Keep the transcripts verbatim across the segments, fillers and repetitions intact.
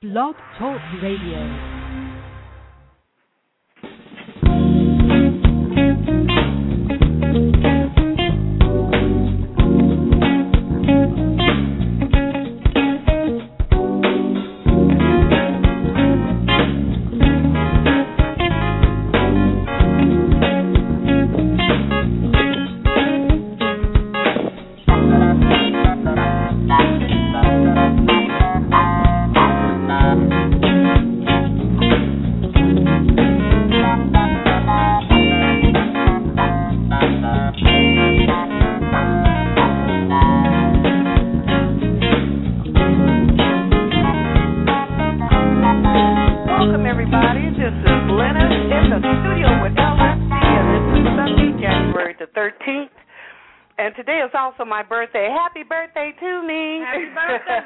Blog Talk Radio. Also my birthday. Happy birthday to me. Happy birthday,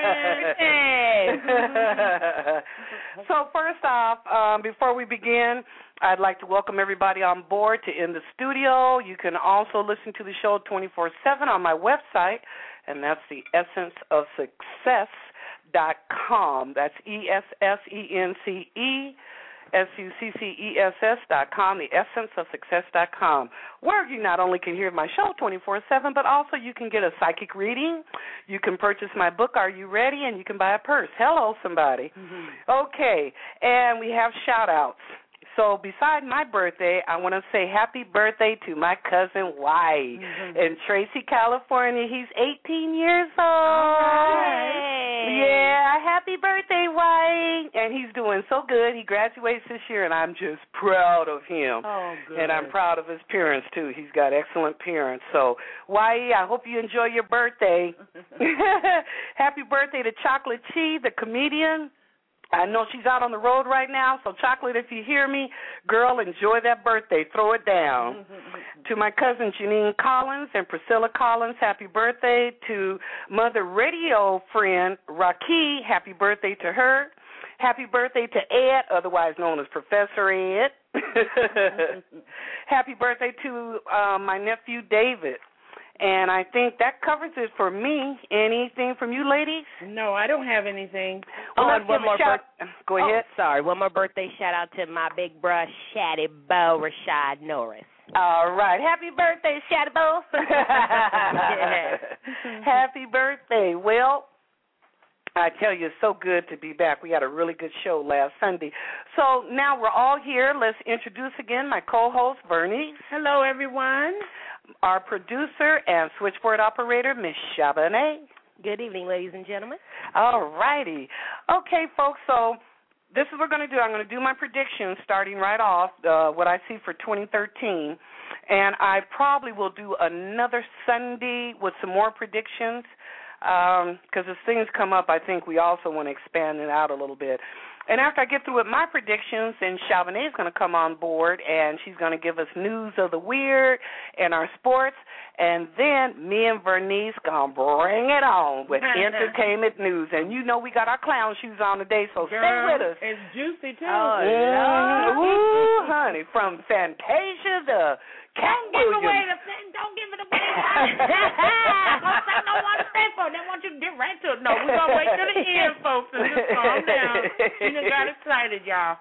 Catherine. So first off, um, before we begin, I'd like to welcome everybody on board to In the Studio. You can also listen to the show twenty-four seven on my website, and that's the essence of success dot com. That's E S S E N C E S U C C E S S dot com, the essence of success dot com, where you not only can hear my show twenty-four seven, but also you can get a psychic reading. You can purchase my book, Are You Ready? And you can buy a purse. Hello, somebody. Mm-hmm. Okay, and we have shout-outs. So beside my birthday, I want to say happy birthday to my cousin Y mm-hmm. in Tracy, California. He's eighteen years old. Right. Yeah, happy birthday, Y. And he's doing so good. He graduates this year, and I'm just proud of him. Oh, good. And I'm proud of his parents, too. He's got excellent parents. So, Y, I hope you enjoy your birthday. Happy birthday to Chocolate Chi, the comedian. I know she's out on the road right now, so Chocolate, if you hear me, girl, enjoy that birthday. Throw it down. To my cousin Janine Collins and Priscilla Collins, happy birthday. To mother radio friend Raki, happy birthday to her. Happy birthday to Ed, otherwise known as Professor Ed. Happy birthday to uh, my nephew David. And I think that covers it for me. Anything from you ladies? No, I don't have anything. Well, oh, let's and one give more a shout. Bir- Go ahead. Oh, sorry, one more birthday shout out to my big bruh, Shaddy Bo Rashad Norris. All right. Happy birthday, Shaddy Bo. Happy birthday. Well, I tell you, it's so good to be back. We had a really good show last Sunday. So now we're all here. Let's introduce again my co-host, Bernice. Hello, everyone. Our producer and switchboard operator, Miss Chabonet. Good evening, ladies and gentlemen. All righty. Okay, folks, so this is what we're going to do. I'm going to do my predictions starting right off, uh, what I see for twenty thirteen. And I probably will do another Sunday with some more predictions because um, as things come up, I think we also want to expand it out a little bit. And after I get through with my predictions, then Chabonet is going to come on board, and she's going to give us news of the weird and our sports. And then me and Bernice going to bring it on with entertainment news. And you know we got our clown shoes on today, so Girl, stay with us. It's juicy, too. Oh, yeah. Ooh, honey, from Fantasia to Cat Don't give Williams. away the thing. Don't give it away. I don't want to say for They want you to get right to it. No, we're going to wait till the end, folks, and just calm down. You done got excited, y'all.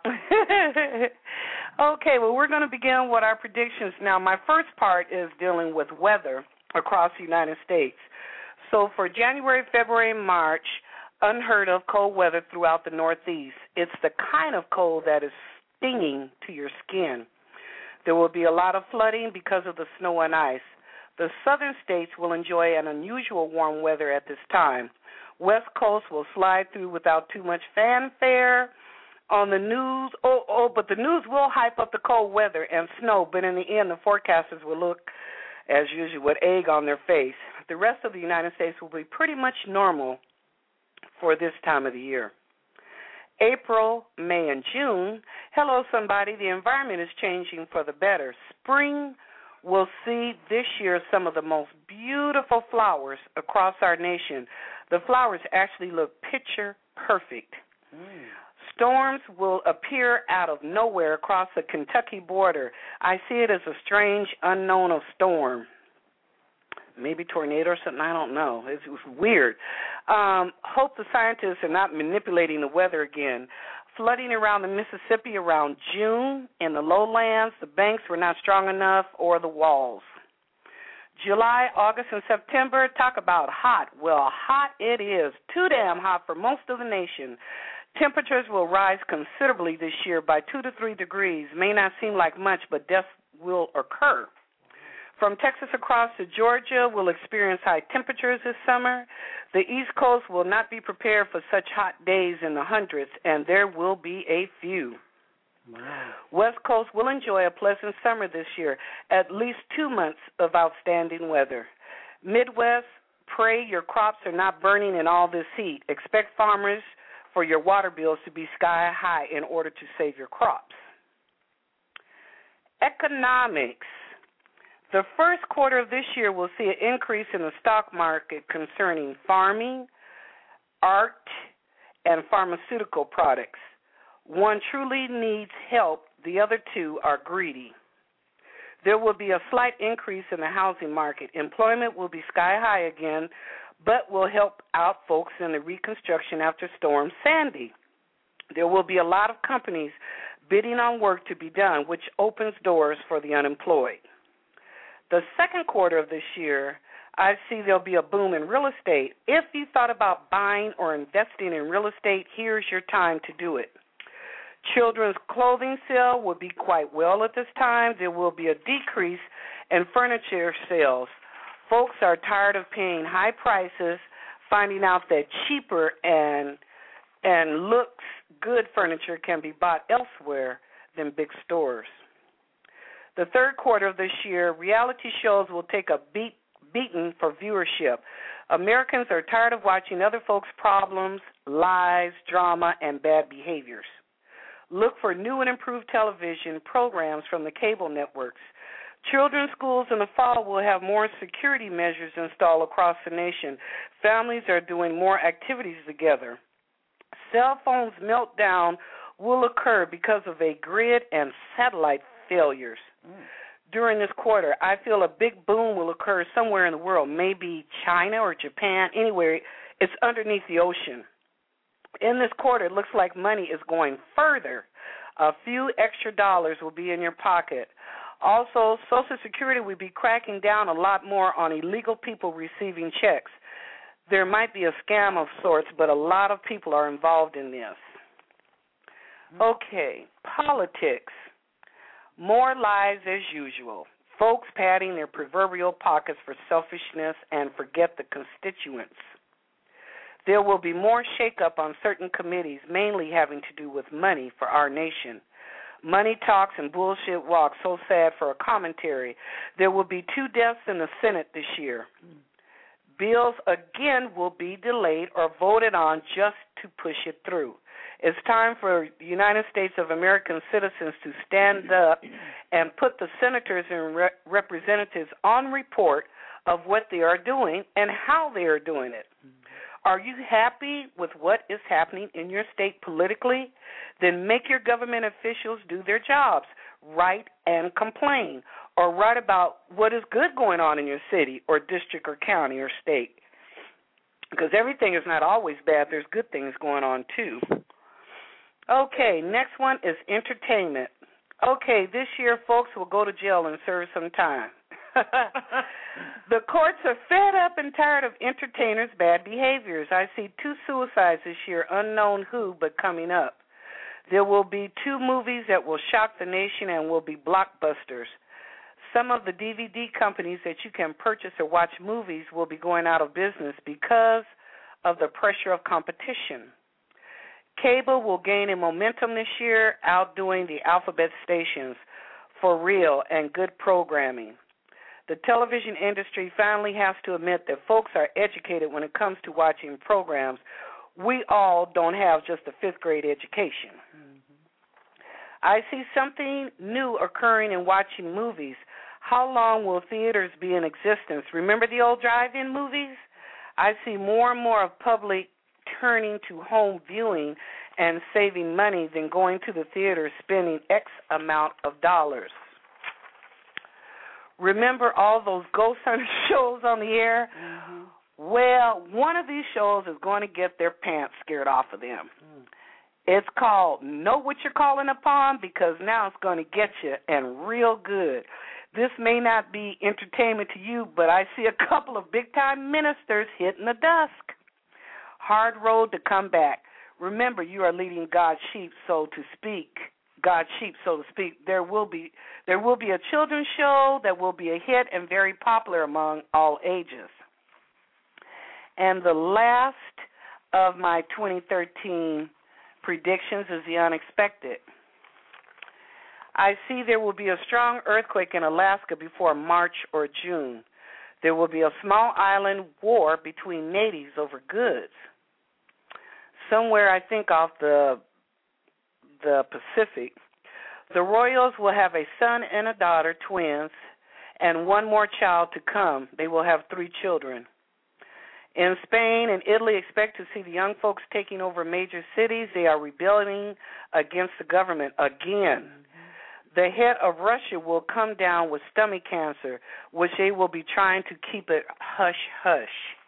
Okay, well, we're going to begin with our predictions now. My first part is dealing with weather across the United States. So for January, February, and March, unheard of cold weather throughout the Northeast. It's the kind of cold that is stinging to your skin. There will be a lot of flooding because of the snow and ice. The southern states will enjoy an unusual warm weather at this time. West Coast will slide through without too much fanfare. On the news, oh, oh, but the news will hype up the cold weather and snow, but in the end, the forecasters will look, as usual, with egg on their face. The rest of the United States will be pretty much normal for this time of the year. April, May, and June, hello, somebody, the environment is changing for the better. Spring will see this year some of the most beautiful flowers across our nation. The flowers actually look picture perfect. Mm. Storms will appear out of nowhere across the Kentucky border. I see it as a strange unknown of storm. maybe tornado or something. I don't know. It was weird. Um, hope the scientists are not manipulating the weather again. Flooding around the Mississippi around June in the lowlands, the banks were not strong enough, or the walls. July, August, and September, talk about hot. Well, hot it is. Too damn hot for most of the nation. Temperatures will rise considerably this year by two to three degrees. May not seem like much, but death will occur. From Texas across to Georgia, we'll experience high temperatures this summer. The East Coast will not be prepared for such hot days in the hundreds, and there will be a few. Wow. West Coast will enjoy a pleasant summer this year, at least two months of outstanding weather. Midwest, pray your crops are not burning in all this heat. Expect farmers for your water bills to be sky high in order to save your crops. Economics. The first quarter of this year will see an increase in the stock market concerning farming, art, and pharmaceutical products. One truly needs help. The other two are greedy. There will be a slight increase in the housing market. Employment will be sky high again, but will help out folks in the reconstruction after Storm Sandy. There will be a lot of companies bidding on work to be done, which opens doors for the unemployed. The second quarter of this year, I see there'll be a boom in real estate. If you thought about buying or investing in real estate, here's your time to do it. Children's clothing sale will be quite well at this time. There will be a decrease in furniture sales. Folks are tired of paying high prices, finding out that cheaper and and looks good furniture can be bought elsewhere than big stores. The third quarter of this year, reality shows will take a beat, beating for viewership. Americans are tired of watching other folks' problems, lies, drama, and bad behaviors. Look for new and improved television programs from the cable networks. Children's schools in the fall will have more security measures installed across the nation. Families are doing more activities together. Cell phones meltdown will occur because of a grid and satellite failures. Mm. During this quarter, I feel a big boom will occur somewhere in the world, maybe China or Japan, anywhere. It's underneath the ocean. In this quarter, it looks like money is going further. A few extra dollars will be in your pocket. Also, Social Security will be cracking down a lot more on illegal people receiving checks. There might be a scam of sorts, but a lot of people are involved in this. Okay, politics. More lies as usual. Folks padding their proverbial pockets for selfishness and forget the constituents. There will be more shakeup on certain committees, mainly having to do with money for our nation. Money talks and bullshit walks, so sad for a commentary. There will be two deaths in the Senate this year. Bills, again, will be delayed or voted on just to push it through. It's time for the United States of American citizens to stand up and put the senators and re- representatives on report of what they are doing and how they are doing it. Are you happy with what is happening in your state politically? Then make your government officials do their jobs, write and complain, or write about what is good going on in your city or district or county or state. Because everything is not always bad. There's good things going on, too. Okay, next one is entertainment. Okay, this year folks will go to jail and serve some time. The courts are fed up and tired of entertainers' bad behaviors. I see two suicides this year, unknown who, but coming up. There will be two movies that will shock the nation and will be blockbusters. Some of the D V D companies that you can purchase or watch movies will be going out of business because of the pressure of competition. Cable will gain in momentum this year, outdoing the alphabet stations for real and good programming. The television industry finally has to admit that folks are educated when it comes to watching programs. We all don't have just a fifth grade education. Mm-hmm. I see something new occurring in watching movies. How long will theaters be in existence? Remember the old drive-in movies? I see more and more of public turning to home viewing and saving money than going to the theater spending X amount of dollars. Remember all those ghost hunter shows on the air? Mm-hmm. Well, one of these shows is going to get their pants scared off of them. Mm. It's called Know What You're Calling Upon, because now it's going to get you, and real good. This may not be entertainment to you, but I see a couple of big-time ministers hitting the dusk. Hard road to come back. Remember, you are leading God's sheep, so to speak. God's sheep, so to speak. There will be there will be a children's show that will be a hit and very popular among all ages. And the last of my twenty thirteen predictions is the unexpected. I see there will be a strong earthquake in Alaska before March or June. There will be a small island war between natives over goods. Somewhere, I think, off the the Pacific. The royals will have a son and a daughter, twins, and one more child to come. They will have three children. In Spain and Italy, expect to see the young folks taking over major cities. They are rebelling against the government again. The head of Russia will come down with stomach cancer, which they will be trying to keep it hush-hush.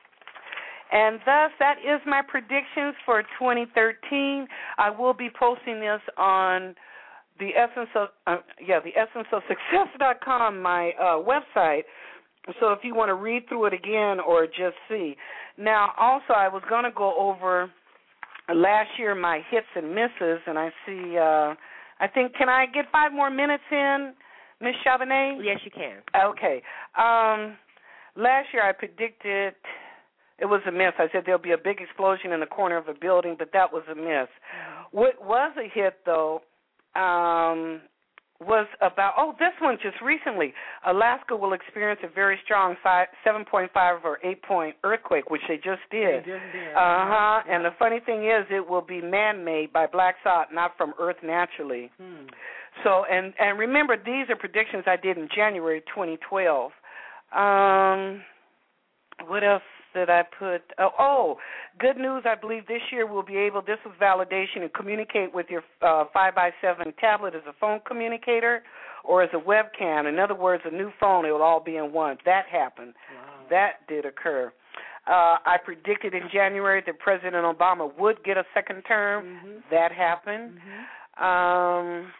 And thus, that is my predictions for twenty thirteen. I will be posting this on the essence of uh, yeah the essence of success dot com, my uh, website. So if you want to read through it again or just see. Now, also, I was going to go over last year my hits and misses, and I see, uh, I think, can I get five more minutes in, Miz Chauvenet? Yes, you can. Okay. Um, last year I predicted, it was a miss. I said there'll be a big explosion in the corner of a building, but that was a miss. What was a hit, though, um, was about, oh, this one just recently. Alaska will experience a very strong five, seven point five or eight point earthquake, which they just did. They just did. Uh-huh. Yeah. And the funny thing is, it will be man-made by Black Salt, not from Earth naturally. Hmm. So, and, and remember, these are predictions I did in January twenty twelve. Um, what else did I put? Oh, oh, good news. I believe this year we'll be able, this was validation, to communicate with your uh, five by seven tablet as a phone communicator or as a webcam. In other words, a new phone, it will all be in one. That happened. Wow. That did occur. Uh, I predicted in January that President Obama would get a second term. Mm-hmm. That happened. Mm-hmm. Um,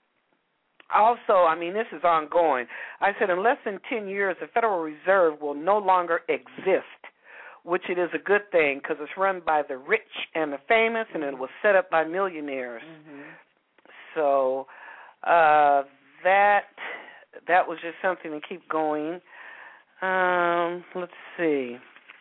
also, I mean, this is ongoing. I said in less than ten years, the Federal Reserve will no longer exist, which it is a good thing because it's run by the rich and the famous, and it was set up by millionaires. Mm-hmm. So uh, that that was just something to keep going. Um, let's see.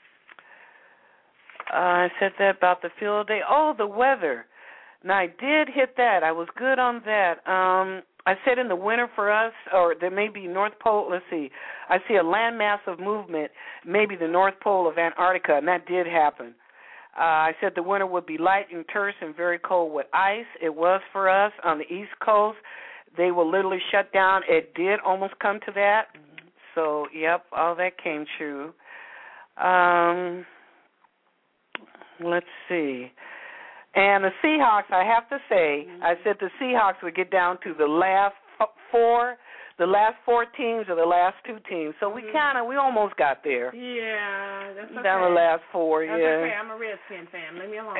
Uh, I said that about the field day. Oh, the weather. Now, I did hit that. I was good on that. Um, I said in the winter for us, or there may be North Pole, let's see, I see a landmass of movement, maybe the North Pole of Antarctica, and that did happen. Uh, I said the winter would be light and terse and very cold with ice. It was for us on the East Coast. They will literally shut down. It did almost come to that. Mm-hmm. So, yep, all that came true. Um, let's see. And the Seahawks, I have to say, mm-hmm. I said the Seahawks would get down to the last four, the last four teams or the last two teams. So we mm-hmm. kind of, we almost got there. Yeah, that's okay. Down the last four, that's yeah. okay. I'm a Redskin fan. Leave me alone.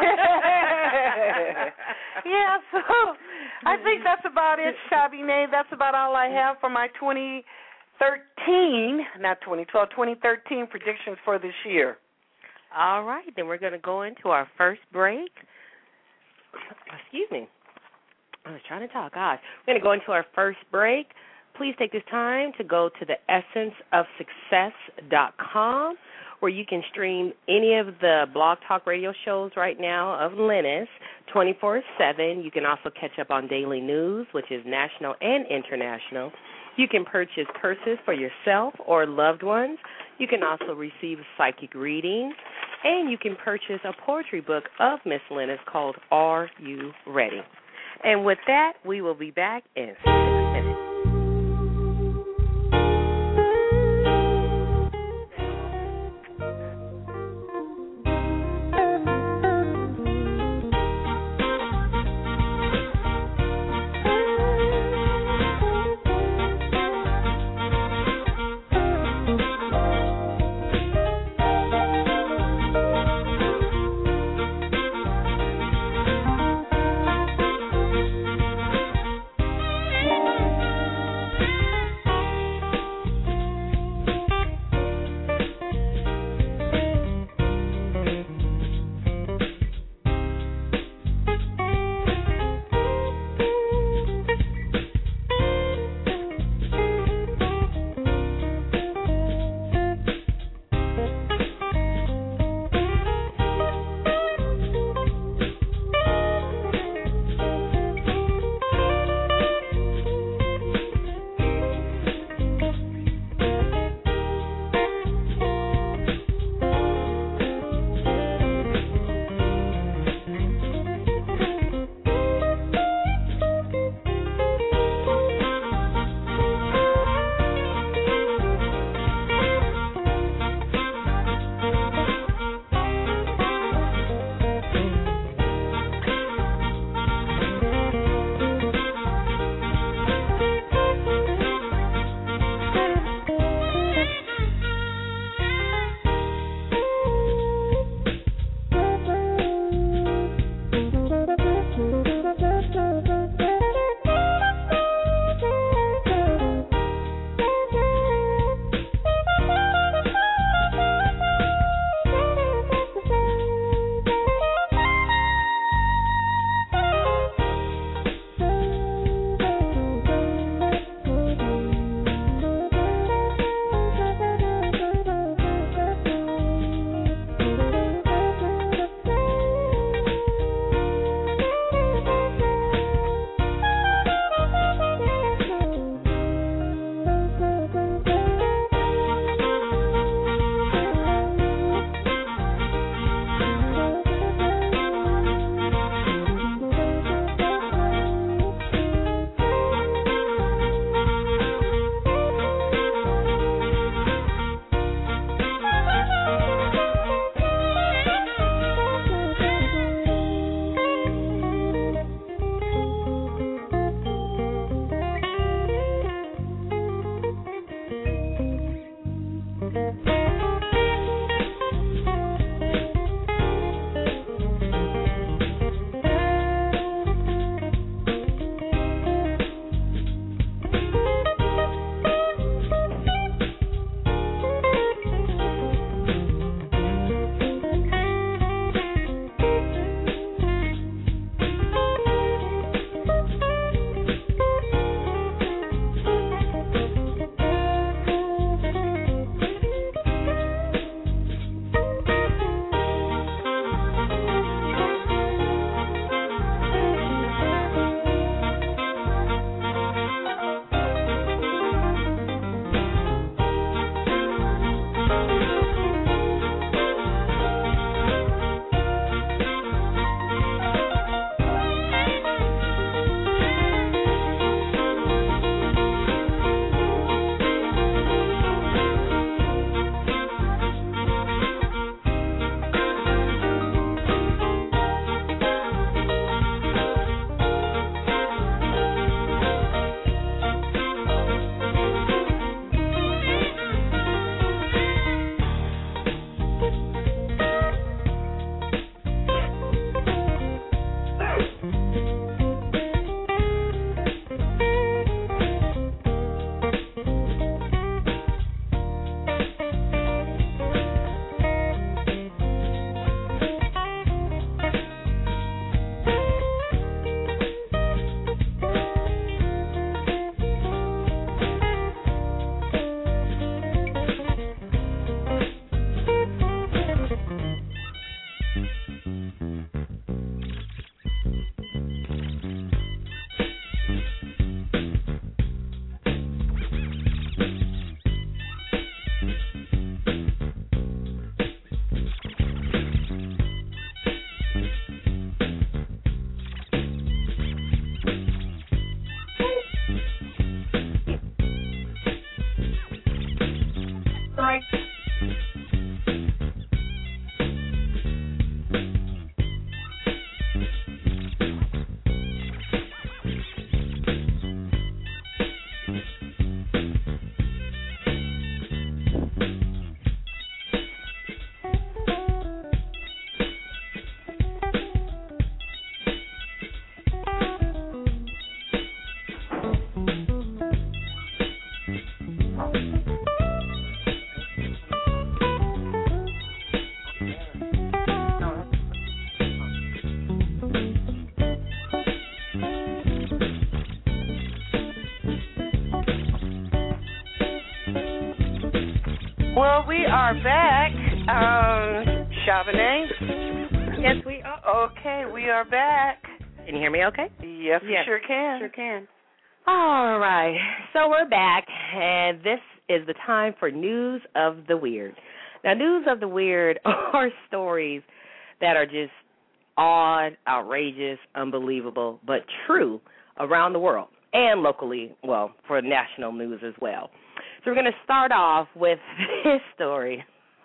Yeah, so I think that's about it, Chauvenet. That's about all I have for my twenty thirteen, not twenty twelve, twenty thirteen predictions for this year. All right, then we're going to go into our first break. Excuse me. I was trying to talk. Gosh. We're going to go into our first break. Please take this time to go to the essence of success dot com, where you can stream any of the Blog Talk radio shows right now of Linus twenty-four seven. You can also catch up on daily news, which is national and international. You can purchase purses for yourself or loved ones. You can also receive psychic readings, and you can purchase a poetry book of Miss Linus called Are You Ready? And with that, we will be back in six minutes. we are back. Um, Chavonnet? Yes, we are. Okay, we are back. Can you hear me okay? Yes, we Yes. sure can. Sure can. All right. So we're back, and this is the time for News of the Weird. Now, News of the Weird are stories that are just odd, outrageous, unbelievable, but true around the world and locally, well, for national news as well. So we're going to start off with this story.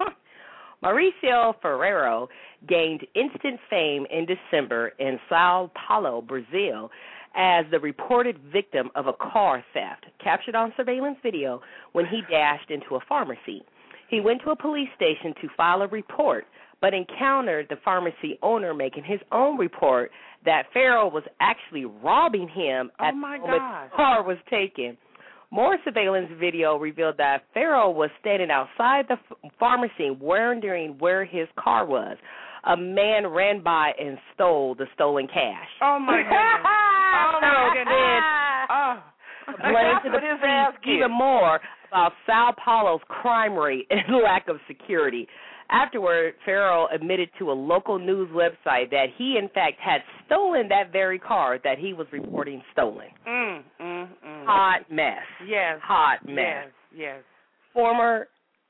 Mauricio Ferreiro gained instant fame in December in Sao Paulo, Brazil, as the reported victim of a car theft captured on surveillance video when he dashed into a pharmacy. He went to a police station to file a report, but encountered the pharmacy owner making his own report that Ferreiro was actually robbing him Oh, at my the moment gosh. the car was taken. More surveillance video revealed that Ferreiro was standing outside the f- pharmacy wondering where his car was. A man ran by and stole the stolen cash. Oh, my goodness. Oh, my goodness. Oh. Blame to the That's what his ass police gets. even more about Sao Paulo's crime rate and lack of security. Afterward, Ferreiro admitted to a local news website that he, in fact, had stolen that very car that he was reporting stolen. Mm, mm, mm. Hot mess. Yes. Hot mess. Yes, yes. Former,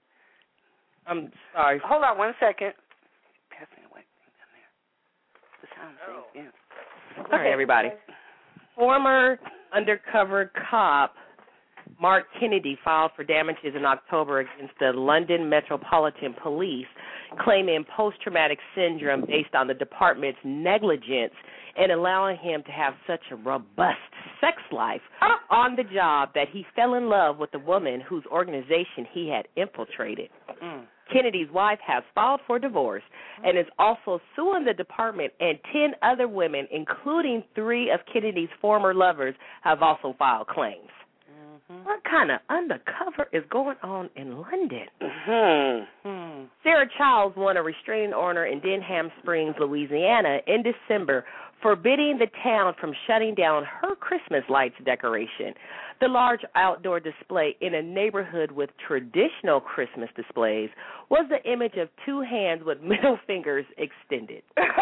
I'm sorry. Hold on one second. Pass me a white thing down there. The sound thing, yeah. Sorry, everybody. Former undercover cop Mark Kennedy filed for damages in October against the London Metropolitan Police, claiming post-traumatic syndrome based on the department's negligence in allowing him to have such a robust sex life on the job that he fell in love with the woman whose organization he had infiltrated. Mm. Kennedy's wife has filed for divorce and is also suing the department, and ten other women, including three of Kennedy's former lovers, have also filed claims. Mm-hmm. What kind of undercover is going on in London? Mm-hmm. Mm. Sarah Childs won a restraining order in Denham Springs, Louisiana, in December, forbidding the town from shutting down her Christmas lights decoration. The large outdoor display in a neighborhood with traditional Christmas displays was the image of two hands with middle fingers extended.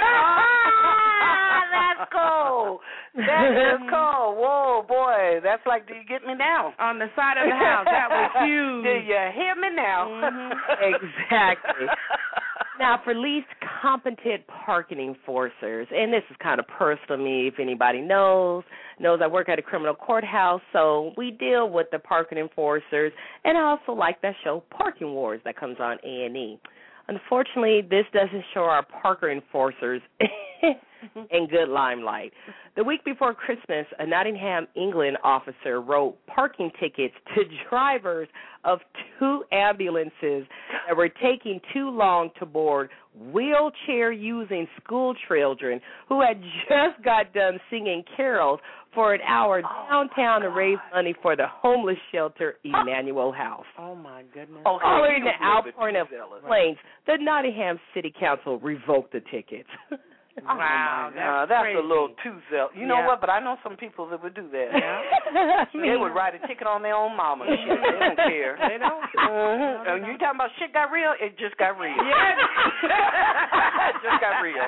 That's cool. That is cool. Whoa, boy. That's like, do you get me now? On the side of the house. That was huge. Do you hear me now? Mhm. Exactly. Now, for least competent parking enforcers, and this is kind of personal to me, if anybody knows, knows I work at a criminal courthouse, so we deal with the parking enforcers, and I also like that show Parking Wars that comes on A and E. Unfortunately, this doesn't show our parker enforcers in good limelight. The week before Christmas, a Nottingham, England officer wrote parking tickets to drivers of two ambulances that were taking too long to board wheelchair-using school children who had just got done singing carols for an hour Oh, downtown to raise money for the homeless shelter Emmanuel House. Oh, my goodness. Okay, Following you the a little bit outpouring too of zealous. complaints, the Nottingham City Council revoked the tickets. Wow, Oh, no, that's crazy. a little too zealous. You know Yeah. what? But I know some people that would do that. Yeah. They would write a ticket on their own mama. Shit, they don't care. They don't. Mm-hmm. And you talking about shit got real? It just got real. Yeah. It just got real.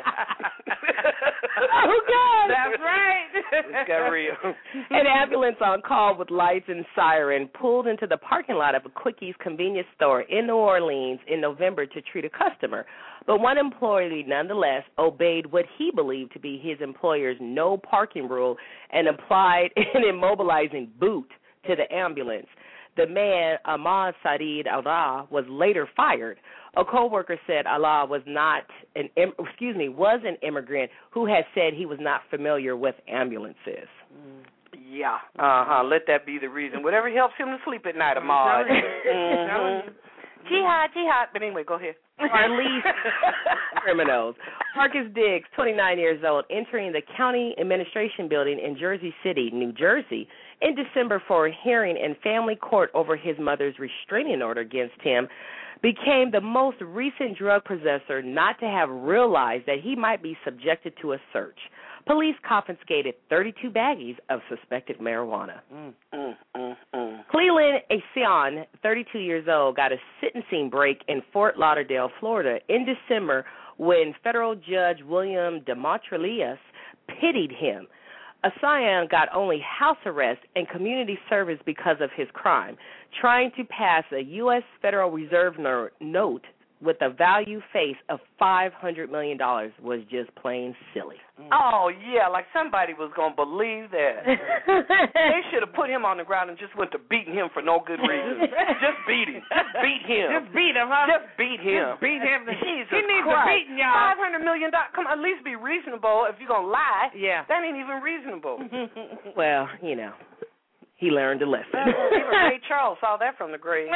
Oh, God. That's right. It got real. An ambulance on call with lights and siren pulled into the parking lot of a Quickies convenience store in New Orleans in November to treat a customer. But one employee nonetheless obeyed what he believed to be his employer's no parking rule and applied an immobilizing boot to the ambulance. The man, Ahmad Saeed Allah, was later fired. A co-worker said Allah was not an excuse me was an immigrant who had said he was not familiar with ambulances. Yeah. Uh-huh. Let that be the reason. Whatever helps him to sleep at night, Ahmad. telling you. I'm telling you. Jihad, jihad. But anyway, go ahead. Our least criminals. Marcus Diggs, twenty-nine years old, entering the county administration building in Jersey City, New Jersey, in December for a hearing in family court over his mother's restraining order against him, became the most recent drug possessor not to have realized that he might be subjected to a search. Police confiscated thirty-two baggies of suspected marijuana. Mm, mm, mm, mm. Cleland Asion, thirty-two years old, got a sentencing break in Fort Lauderdale, Florida in December when federal judge William DeMontrelius pitied him. Asion got only house arrest and community service because of his crime. Trying to pass a U S Federal Reserve note with a value face of five hundred million dollars was just plain silly. Oh, yeah, like somebody was going to believe that. They should have put him on the ground and just went to beating him for no good reason. Just beat him. Just beat him. Just beat him, huh? Just beat him. Just beat him. Jesus he needs Christ. a beating, y'all. five hundred million dollars. Come on, at least be reasonable if you're going to lie. Yeah. That ain't even reasonable. Well, you know, he learned a lesson. Even Ray Charles saw that from the grave.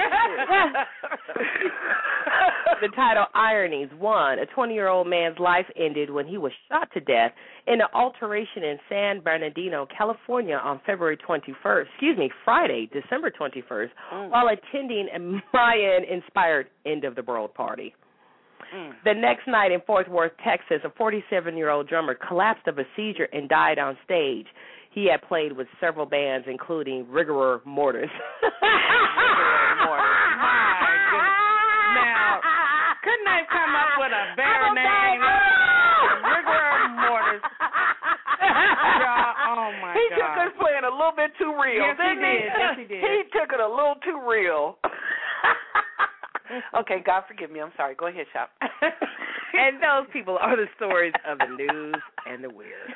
The title Ironies. One, a twenty-year-old man's life ended when he was shot to death in an altercation in San Bernardino, California on February twenty-first, excuse me, Friday, December twenty-first, mm. while attending a Mayan-inspired end-of-the-world party. Mm. The next night in Fort Worth, Texas, a forty-seven-year-old drummer collapsed of a seizure and died on stage. He had played with several bands, including Rigor Mortis. Rigor Mortis. My goodness. Now, couldn't they come up with a better name? Rigor Mortis. Oh, my he God. He took us playing a little bit too real, yes, didn't he? he? Did. Yes, he did. He took it a little too real. Okay, God forgive me. I'm sorry. Go ahead, Shop. And those people are the stories of the news and the weird.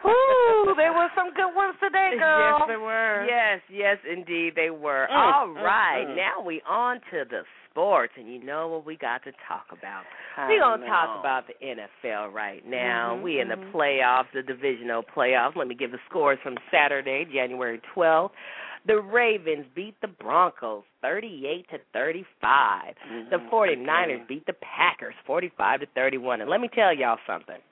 Ooh, there were some good ones today, girl. Yes, there were. Yes, yes, indeed, they were. Mm, All mm, right, mm. now we on to the sports, and you know what we got to talk about. I We're going to know. talk about the N F L right now. Mm-hmm, we in mm-hmm. the playoffs, the divisional playoffs. Let me give the scores from Saturday, January twelfth. The Ravens beat the Broncos thirty-eight to thirty-five. Mm-hmm. The forty-niners beat the Packers forty-five to thirty-one. And let me tell y'all something.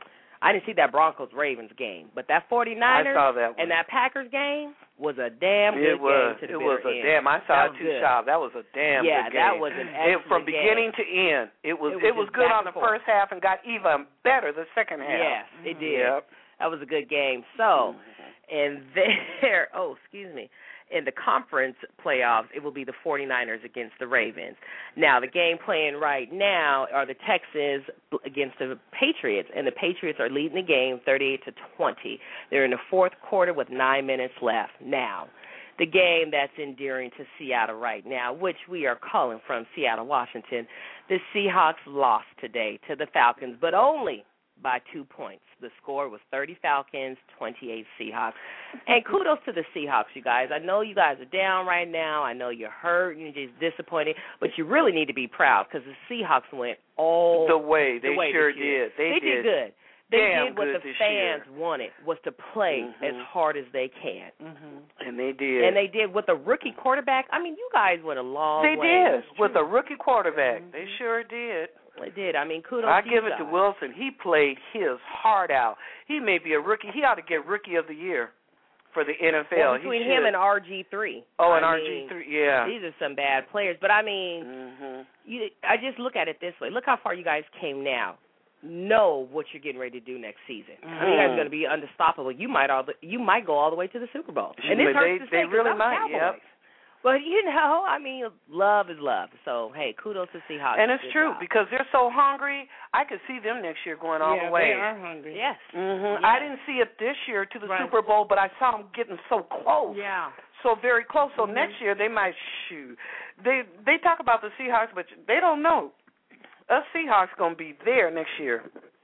I didn't see that Broncos-Ravens game, but that forty-niners I saw that one. and that Packers game was a damn it good was, game to the It was a end. damn. I saw that it too, Shop. That was a damn yeah, good game. that was an excellent it, From beginning game. to end, it was it was, it was just good back on the and forth. first half and got even better the second half. Yes, it did. Yep. That was a good game. So, and there, oh, excuse me. In the conference playoffs, it will be the forty-niners against the Ravens. Now, the game playing right now are the Texans against the Patriots, and the Patriots are leading the game thirty-eight to twenty. They're in the fourth quarter with nine minutes left. Now, the game that's endearing to Seattle right now, which we are calling from Seattle, Washington, the Seahawks lost today to the Falcons, but only by two points. The score was thirty Falcons, twenty-eight Seahawks. And kudos to the Seahawks, you guys. I know you guys are down right now. I know you're hurt. You're just disappointed. But you really need to be proud because the Seahawks went all the way. They the way sure this year. did. They, they did. did good. They Damn did what good the this fans year. wanted, was to play mm-hmm. as hard as they can. Mm-hmm. And they did. And they did with a rookie quarterback. I mean, you guys went a long they way. did. With a rookie quarterback. Mm-hmm. They sure did. They did. I mean, kudos I to give you it to guys. Wilson. He played his heart out. He may be a rookie. He ought to get Rookie of the Year for the N F L. Well, between he him should. and R G three. Oh, I and R mean, G three, yeah. These are some bad players. But, I mean, mm-hmm. you, I just look at it this way. Look how far you guys came now. Know what you're getting ready to do next season. Mm-hmm. I mean, you guys are going to be unstoppable. You might all the, you might go all the way to the Super Bowl. And this they, hurts to they say 'cause really I'm might, Cowboys. yep. But, you know, I mean, love is love. So, hey, kudos to Seahawks. And it's Good true job. because they're so hungry. I could see them next year going all yeah, the way. they are hungry. Yes. Mm-hmm. Yes. I didn't see it this year to the Right. Super Bowl, but I saw them getting so close. Yeah. So very close. So Mm-hmm. next year they might shoot. They they talk about the Seahawks, but they don't know. Us Seahawks going to be there next year.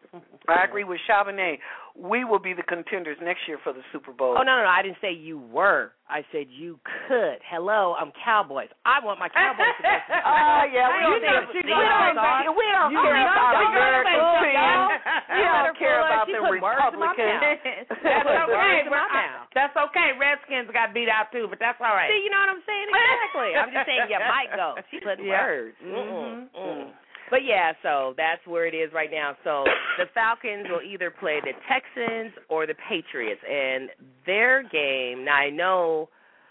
I agree with Charbonnet. We will be the contenders next year for the Super Bowl. Oh, no, no, no. I didn't say you were. I said you could. Hello, I'm Cowboys. I want my Cowboys to go. Oh, yeah. We You don't, know care, she we gonna don't, say- we don't You care know, about don't the let her American say team. y'all. We Let don't her care pull about her. She the put words in my Republicans. mouth. That's Put okay. words in my We're- mouth. That's okay. Redskins got beat out, too, but that's all right. See, you know what I'm saying? Exactly. I'm just saying you might go. She put Yeah. words. Mm-hmm. Mm-mm. But, yeah, so that's where it is right now. So the Falcons will either play the Texans or the Patriots. And their game, now I know,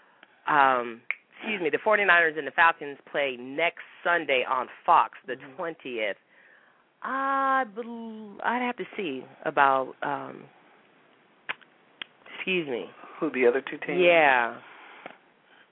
um, excuse me, the forty-niners and the Falcons play next Sunday on Fox, the Mm-hmm. twentieth. I bel I'd have to see about, um, excuse me. Who, the other two teams? Yeah.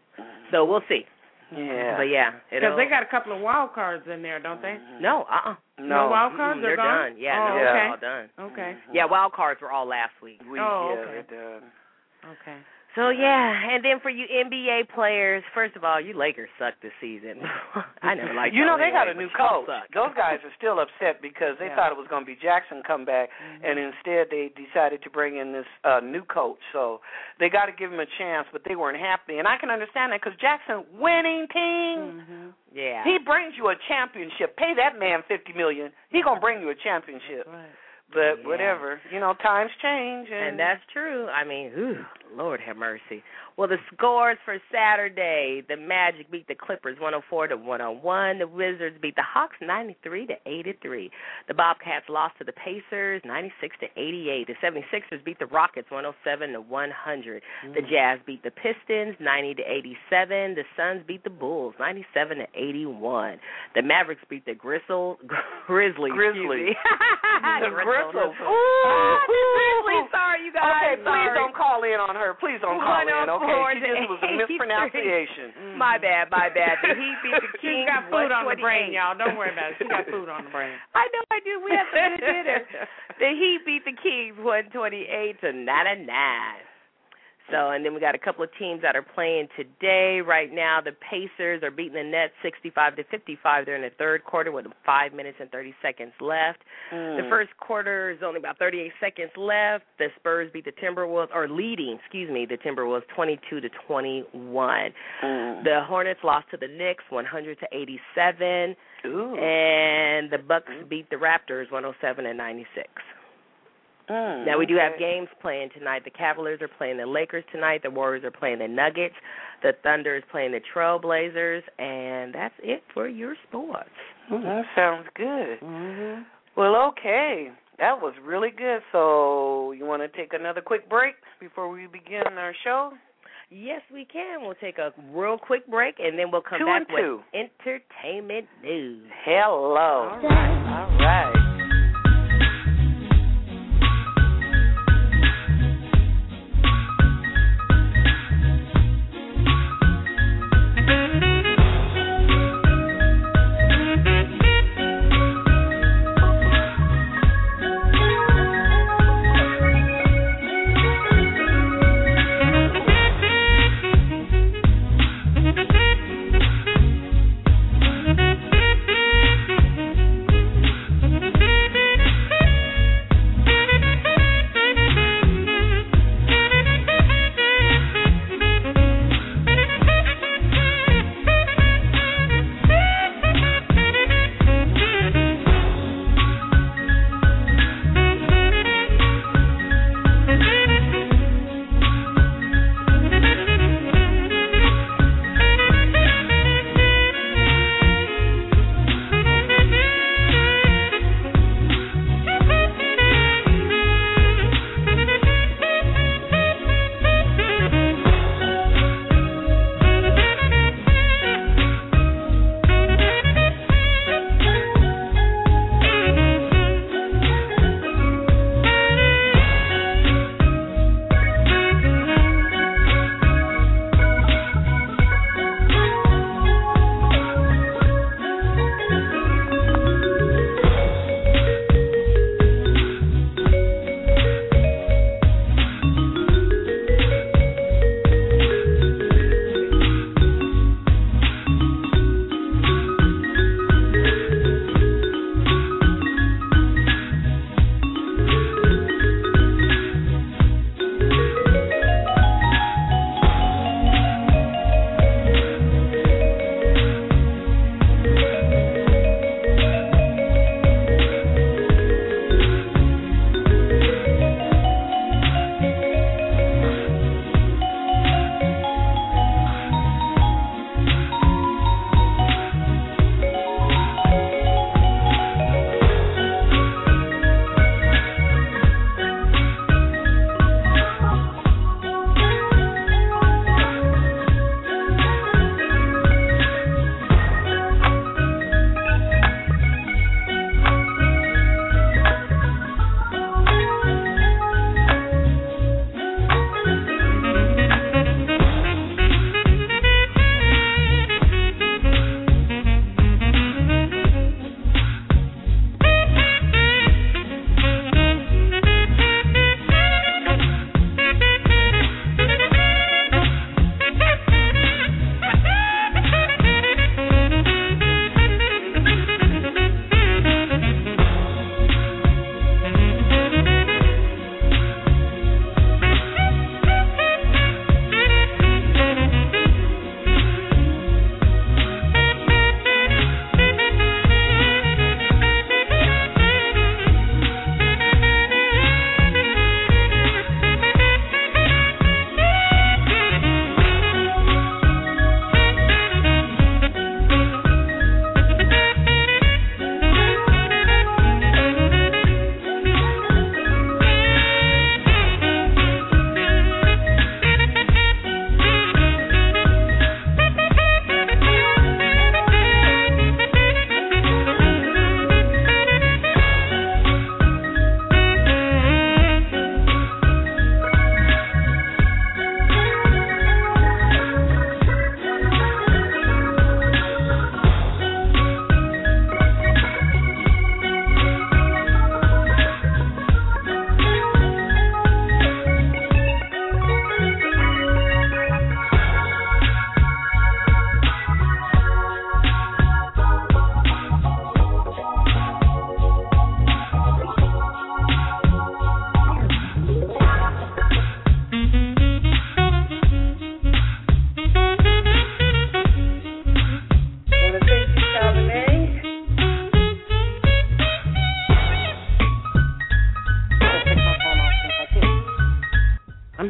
So we'll see. Yeah. But yeah, because they got a couple of wild cards in there, don't they? No, uh, uh no, no wild cards. Mm-mm, they're, they're done. Yeah, oh, no, okay. they're all done. Okay. Yeah, wild cards were all last week. We, oh, yeah, okay. they're done. Okay. So, yeah, and then for you N B A players, first of all, you Lakers suck this season. I never liked You know, y'all they got a anyway, new but y'all coach. suck. Those guys are still upset because they Yeah. thought it was going to be Jackson come back, Mm-hmm. and instead they decided to bring in this uh, new coach. So they got to give him a chance, but they weren't happy. And I can understand that because Jackson, winning team, Mm-hmm. Yeah. he brings you a championship. Pay that man fifty million dollars. He going to bring you a championship. Right. But Yeah. whatever, you know, times change. And, And that's true. I mean, ooh, Lord have mercy. Well, the scores for Saturday: the Magic beat the Clippers one oh four to one oh one. The Wizards beat the Hawks ninety-three to eighty-three. The Bobcats lost to the Pacers ninety-six to eighty-eight. The seventy-sixers beat the Rockets one oh seven to one hundred. Mm. The Jazz beat the Pistons ninety to eighty-seven. The Suns beat the Bulls ninety-seven to eighty-one. The Mavericks beat the Gristle Grizzlies. Grizzlies. The Grizzlies. Ooh, the Grizzlies. Sorry, you guys. Okay, please Sorry. don't call in on her. Please don't call in, okay? She just was a mispronunciation. My bad, my bad. The Heat beat the She's Kings. got food on the brain, one twenty-eight. y'all. Don't worry about it. She got food on the brain. I know I do. We have to do dinner. The Heat beat the Kings one twenty-eight to ninety-nine. So, and then we got a couple of teams that are playing today. Right now, the Pacers are beating the Nets sixty-five to fifty-five. They're in the third quarter with five minutes and thirty seconds left. Mm. The first quarter is only about thirty-eight seconds left. The Spurs beat the Timberwolves, or leading, excuse me, the Timberwolves twenty-two to twenty-one. Mm. The Hornets lost to the Knicks one hundred to eighty-seven. Ooh. And the Bucks beat the Raptors one oh seven to ninety-six. Mm, Now, we do okay. have games playing tonight. The Cavaliers are playing the Lakers tonight. The Warriors are playing the Nuggets. The Thunder is playing the Trailblazers. And that's it for your sports. Mm, that sounds good. Mm-hmm. Well, okay. That was really good. So you want to take another quick break before we begin our show? Yes, we can. We'll take a real quick break, and then we'll come Two back and two. with entertainment news. Hello. All right. All right.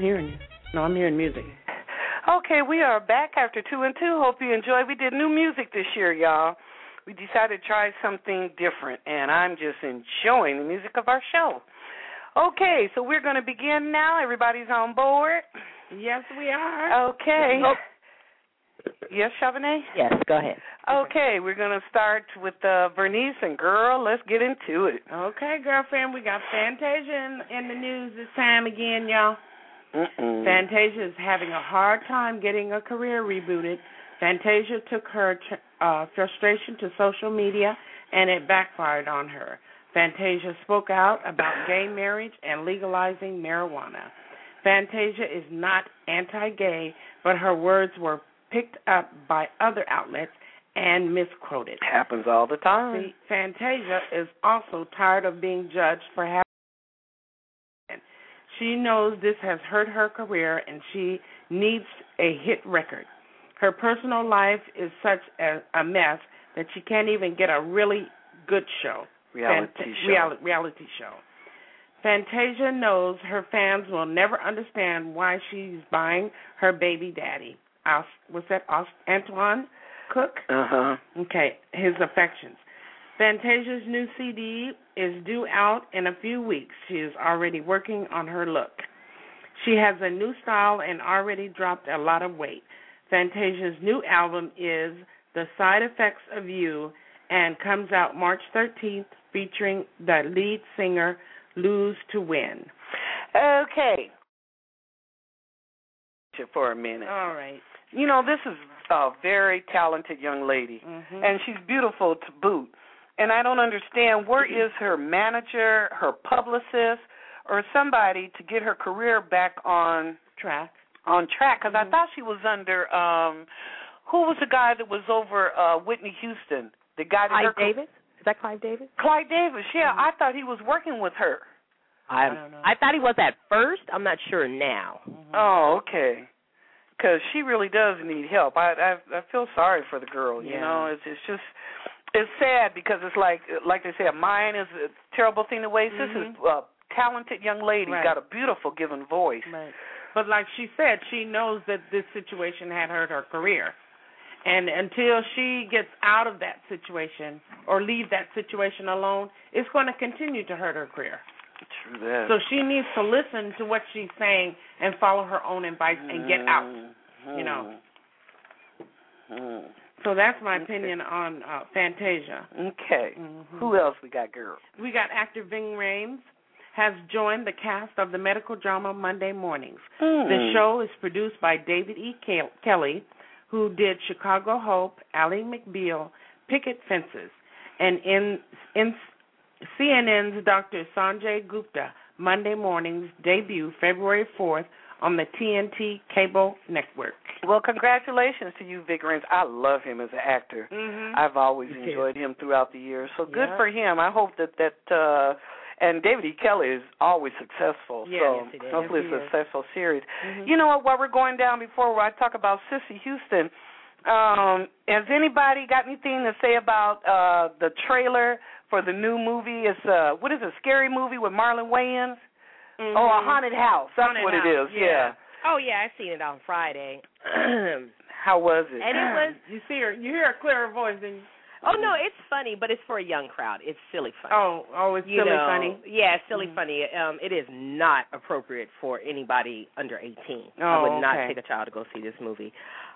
hearing you. No, I'm hearing music. Okay, we are back after two and two. Hope you enjoyed. We did new music this year, y'all. We decided to try something different, and I'm just enjoying the music of our show. Okay, so we're going to begin now. Everybody's on board? Yes, we are. Okay. Yes, Chavonnet? Yes, go ahead. Okay, we're going to start with uh, Bernice, and girl, let's get into it. Okay, girlfriend, we got Fantasia in, in the news this time again, y'all. Mm-mm. Fantasia is having a hard time getting a career rebooted. Fantasia took her uh, frustration to social media, and it backfired on her. Fantasia spoke out about gay marriage and legalizing marijuana. Fantasia is not anti-gay, but her words were picked up by other outlets and misquoted. Happens all the time. See, Fantasia is also tired of being judged for having. She knows this has hurt her career, and she needs a hit record. Her personal life is such a, a mess that she can't even get a really good show. Reality Fant- show. Reality, reality show. Fantasia knows her fans will never understand why she's buying her baby daddy. Aus- what's that? Aus- Antoine Cook? Uh-huh. Okay, his affections. Fantasia's new C D is due out in a few weeks. She is already working on her look. She has a new style and already dropped a lot of weight. Fantasia's new album is The Side Effects of You and comes out March thirteenth, featuring the lead singer, Lose to Win. Okay. For a minute. All right. You know, this is a very talented young lady, Mm-hmm. and she's beautiful to boot. And I don't understand, where is her manager, her publicist, or somebody to get her career back on track? On track, because Mm-hmm. I thought she was under, um, who was the guy that was over uh, Whitney Houston? The guy that Clive her, Davis? Is that Clive Davis? Clive Davis, yeah. Mm-hmm. I thought he was working with her. I, I don't know. I thought he was at first. I'm not sure now. Mm-hmm. Oh, okay. Because she really does need help. I, I I feel sorry for the girl. You Yeah. know, it's it's just it's sad because it's like like they say, a mind is a terrible thing to waste. Mm-hmm. This is a talented young lady, Right. got a beautiful given voice. Right. But like she said, she knows that this situation had hurt her career. And until she gets out of that situation or leave that situation alone, it's going to continue to hurt her career. True that. So she needs to listen to what she's saying and follow her own advice and get out, Mm-hmm. you know. Mm-hmm. So that's my Okay. opinion on uh, Fantasia. Okay. Mm-hmm. Who else we got, girl? We got actor Ving Rhames has joined the cast of the medical drama Monday Mornings. Mm. The show is produced by David E. Kelly, who did Chicago Hope, Ally McBeal, Picket Fences, and in, in C N N's Doctor Sanjay Gupta, Monday Mornings debut February fourth on the T N T cable network. Well, congratulations to you, Vic Rhames. I love him as an actor. Mm-hmm. I've always Me too. enjoyed him throughout the years. So good Yeah. for him. I hope that that uh, and David E. Kelly is always successful. Yeah, so yes, he is. hopefully Yes, it's he a successful series. Mhm. You know what? While we're going down, before I talk about Sissy Houston, um, has anybody got anything to say about uh, the trailer for the new movie? It's uh, what is it? Scary movie with Marlon Wayans? Mhm. Oh, a haunted house. That's Haunted what House, it is. yeah. Oh, yeah, I seen it on Friday. and How was it? it was, You see her, you hear a clearer voice than you. oh, no, it's funny, but it's for a young crowd. It's silly funny. Oh, oh, it's You silly know, funny. Yeah, it's silly Mhm. funny. Um, it is not appropriate for anybody under eighteen. Oh, I would not okay. take a child to go see this movie.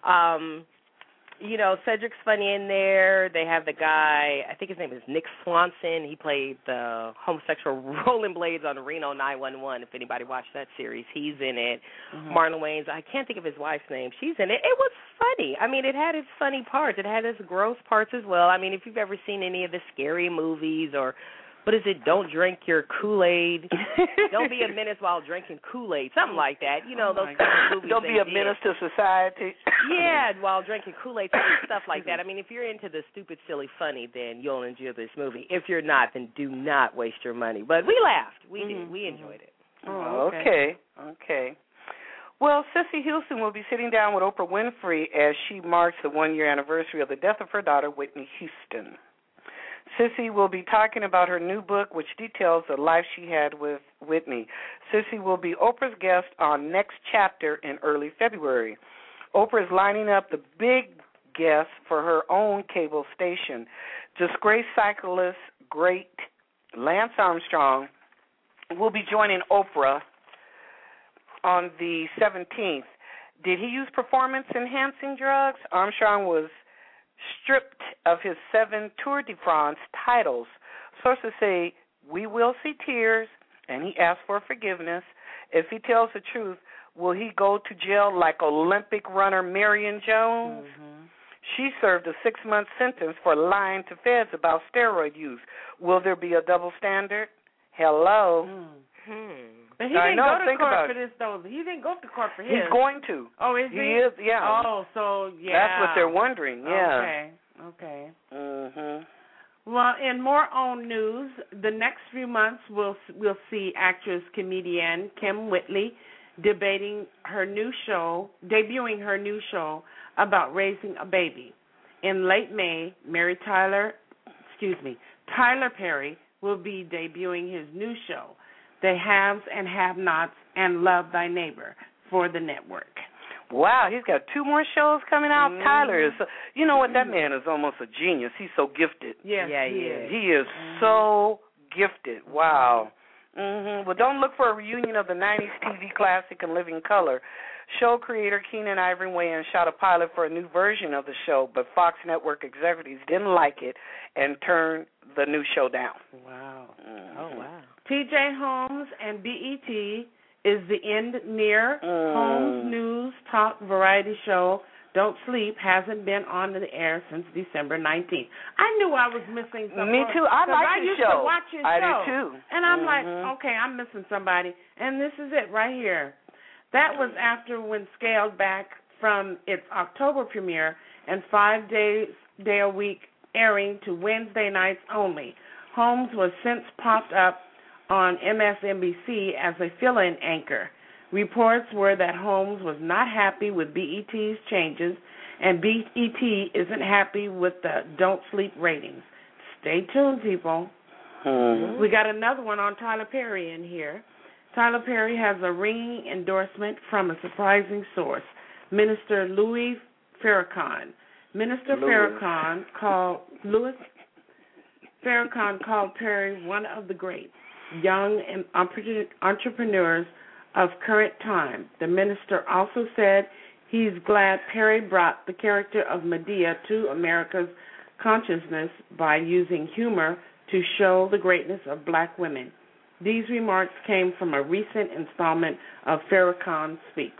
Um, you know, Cedric's funny in there. They have the guy, I think his name is Nick Swanson. He played the homosexual Rolling Blades on Reno nine one one. If anybody watched that series, he's in it. Mhm. Marlon Wayans, I can't think of his wife's name. She's in it. It was funny. I mean, it had its funny parts. It had its gross parts as well. I mean, if you've ever seen any of the scary movies or, what is it, Don't Drink Your Kool-Aid, Don't Be a Menace While Drinking Kool-Aid, something like that. You know, Oh, those my kind of movies. Don't they be a did. menace to society. Yeah, while drinking Kool-Aid, stuff like that. I mean, if you're into the stupid, silly, funny, then you'll enjoy this movie. If you're not, then do not waste your money. But we laughed. We Mhm. did. We enjoyed it. Oh, okay. okay. Okay. Well, Sissy Houston will be sitting down with Oprah Winfrey as she marks the one-year anniversary of the death of her daughter, Whitney Houston. Sissy will be talking about her new book, which details the life she had with Whitney. Sissy will be Oprah's guest on Next Chapter in early February. Oprah is lining up the big guest for her own cable station. Disgraced cyclist great Lance Armstrong will be joining Oprah on the seventeenth. Did he use performance-enhancing drugs? Armstrong was stripped of his seven Tour de France titles. Sources say, we will see tears, and he asked for forgiveness. If he tells the truth, will he go to jail like Olympic runner Marion Jones? Mm-hmm. She served a six-month sentence for lying to feds about steroid use. Will there be a double standard? Hello. Mm. Hmm. But he I didn't know, go to think court about for it. this, though. He didn't go to court for his. He's going to. Oh, is he? He is, yeah. Oh, so, yeah. That's what they're wondering, yeah. Okay, okay. Mm-hmm. Well, in more OWN news, the next few months we'll, we'll see actress, comedian Kim Whitley debating her new show, debuting her new show about raising a baby. In late May, Mary Tyler, excuse me, Tyler Perry will be debuting his new show, The Haves and Have-Nots and Love Thy Neighbor, for the network. Wow, he's got two more shows coming out. Mm-hmm. Tyler is, you know what, that man is almost a genius. He's so gifted. Yes, Yeah, he he is. He is Mm-hmm. so gifted. Wow. Mm-hmm. Well, don't look for a reunion of the nineties T V classic In Living Color. Show creator Keenan Ivory Wayans shot a pilot for a new version of the show, but Fox Network executives didn't like it and turned the new show down. Wow. Mm-hmm. Oh, wow. T J Holmes and B E T is the end near. Mm. Holmes News Talk variety show Don't Sleep hasn't been on the air since December nineteenth. I knew I was missing something. Me too. I 'cause like I the used show. to watch his I show. do too. And I'm Mhm. like, okay, I'm missing somebody. And this is it right here. That was after when scaled back from its October premiere and five days day a week airing to Wednesday nights only. Holmes was since popped up on M S N B C as a fill-in anchor. Reports were that Holmes was not happy with B E T's changes, and B E T isn't happy with the Don't Sleep ratings. Stay tuned, people. Mm-hmm. We got another one on Tyler Perry in here. Tyler Perry has a ringing endorsement from a surprising source, Minister Louis Farrakhan. Minister Louis. Farrakhan called Louis Farrakhan called Perry one of the great young entrepreneurs of current time. The minister also said he's glad Perry brought the character of Medea to America's consciousness by using humor to show the greatness of black women. These remarks came from a recent installment of Farrakhan Speaks.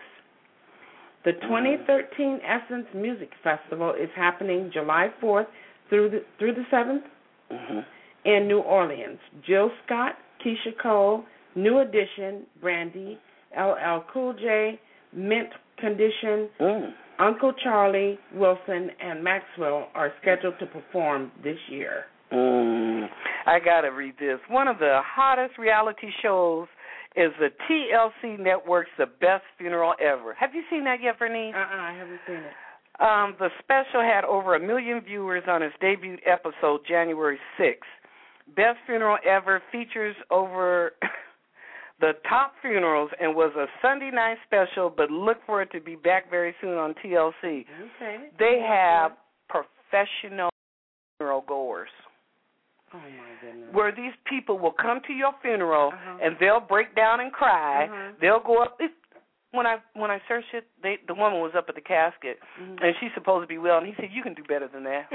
The twenty thirteen Essence Music Festival is happening July fourth through the, through the seventh Mm-hmm. in New Orleans. Jill Scott, Keisha Cole, New Edition, Brandy, L L Cool J, Mint Condition, Mm. Uncle Charlie, Wilson, and Maxwell are scheduled to perform this year. Mm. I got to read this. One of the hottest reality shows is the T L C Network's The Best Funeral Ever. Have you seen that yet, Bernice? Uh-uh, I haven't seen it. Um, the special had over a million viewers on its debut episode, January sixth. Best Funeral Ever features over the top funerals and was a Sunday night special, but look for it to be back very soon on T L C. Okay. They have professional funeral goers, Oh, my goodness. where these people will come to your funeral Uh-huh. and they'll break down and cry. Uh-huh. They'll go up. It, when I when I searched it, they, the woman was up at the casket, Mhm. and she's supposed to be well. And he said, "You can do better than that."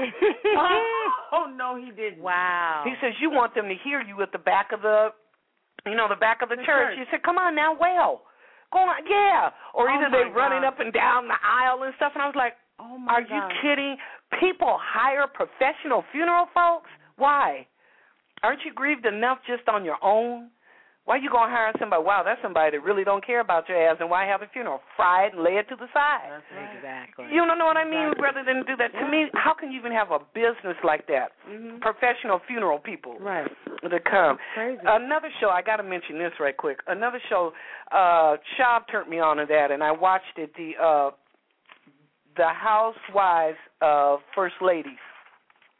Oh, no, he didn't. Wow. He says, "You want them to hear you at the back of the, you know, the back of the, The church. church. He said, "Come on now, well, go on, yeah." Or Oh, either my they running God. up and down the aisle and stuff. And I was like, Oh, my "Are God. you kidding? People hire professional funeral folks? Why? Aren't you grieved enough just on your own? Why you gonna hire somebody? Wow, that's somebody that really don't care about your ass. And why have a funeral? Fry it and lay it to the side. That's right. Exactly. You don't know what I mean? Exactly. Rather than do that. Yeah. To me, how can you even have a business like that? Mhm. Professional funeral people Right. to come. Crazy. Another show, I got to mention this right quick. Another show, uh, Shab turned me on to that, and I watched it. The uh, the Housewives of First Ladies.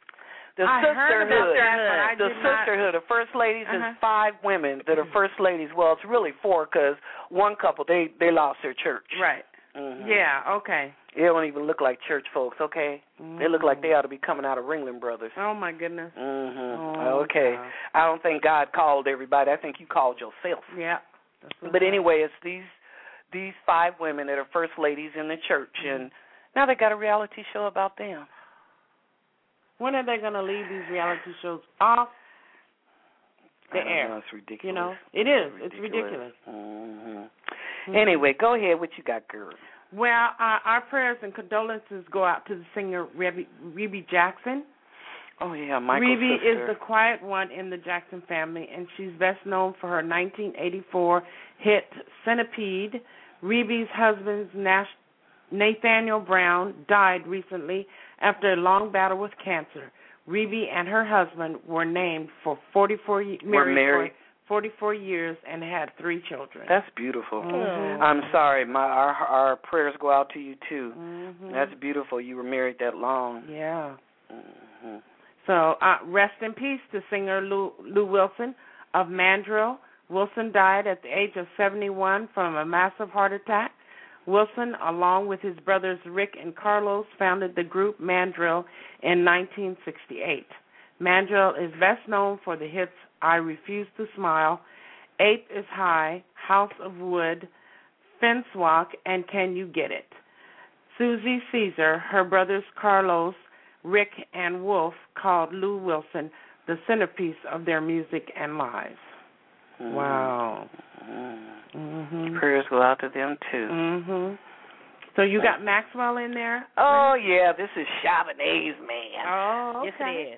The I heard about sisterhood. that, but I the did not- sisterhood. The first ladies Uh-huh. is five women that are first ladies. Well, it's really four because one couple they they lost their church. Right. Mm-hmm. Yeah. Okay. They don't even look like church folks. Okay. Mm. They look like they ought to be coming out of Ringling Brothers. Oh my goodness. Mm-hmm. Oh, okay. God. I don't think God called everybody. I think you called yourself. Yeah. That's what But I- anyway, it's these these five women that are first ladies in the church, and now they got a reality show about them. When are they going to leave these reality shows off the I don't air? know, it's ridiculous. You know, it is. It's It's ridiculous. Mm-hmm. Mm-hmm. Anyway, go ahead. What you got, girl? Well, uh, our prayers and condolences go out to the singer Rebe, Rebe Jackson. Oh yeah, Michael's Rebe sister. is the quiet one in the Jackson family, and she's best known for her nineteen eighty-four hit Centipede. Rebe's husband, Nash, Nathaniel Brown, died recently after a long battle with cancer. Rebe and her husband were named for forty-four married, We're married. for forty-four years and had three children. That's beautiful. Mhm. I'm sorry. My our our prayers go out to you too. Mhm. That's beautiful. You were married that long. Yeah. Mm-hmm. So uh, rest in peace to singer Lou, Lou Wilson of Mandrill. Wilson died at the age of seventy-one from a massive heart attack. Wilson, along with his brothers Rick and Carlos, founded the group Mandrill in nineteen sixty-eight. Mandrill is best known for the hits I Refuse to Smile, Eighth is High, House of Wood, Fence Walk, and Can You Get It? Susie Caesar, her brothers Carlos, Rick, and Wolf called Lou Wilson the centerpiece of their music and lives. Mm-hmm. Wow. Mm-hmm. Mhm. Prayers go out to them too. Mhm. So you got Maxwell in there? Oh yeah, this is Chabonet's man. Oh, Yes, it is.